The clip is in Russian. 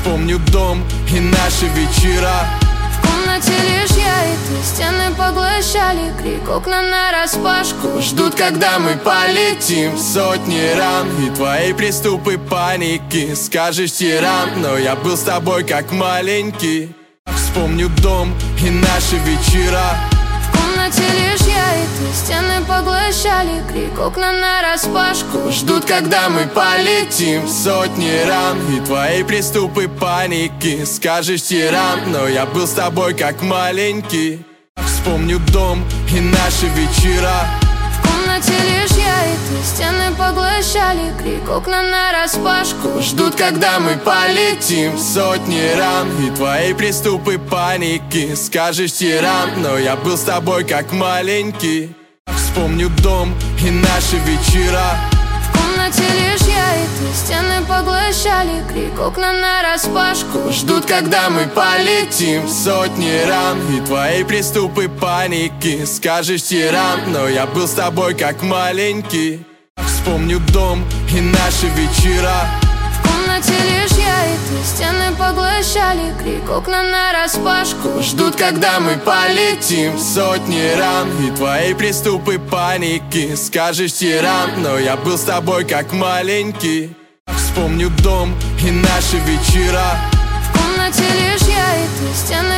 Вспомню дом и наши вечера. В комнате лишь я и ты, стены поглощали крик, окна нараспашку Ждут, когда мы полетим, сотни ран и твои приступы паники. Скажешь тиран, но я был с тобой как маленький. Вспомню дом и наши вечера. В комнате лишь я и ты, стены поглощали крик, окна нараспашку Ждут, когда мы полетим, сотни ран и твои приступы паники. Скажешь тиран, но я был с тобой как маленький. Вспомню дом и наши вечера. В комнате лишь я и ты, стены поглощали крик, окна нараспашку Ждут, когда мы полетим, сотни ран и твои приступы паники. Скажешь тиран, но я был с тобой как маленький. Вспомню дом и наши вечера. В комнате лишь я и ты, стены поглощали крик, окна нараспашку Ждут, когда мы полетим, сотни ран и твои приступы паники. Скажешь тиран, но я был с тобой как маленький. Вспомню дом и наши вечера. В комнате лишь я и ты, стены поглощали крик, окна нараспашку Ждут, когда мы полетим, сотни ран и твои приступы паники. Скажешь тиран, но я был с тобой как маленький. Вспомню дом и наши вечера. В комнате лишь я и ты, стены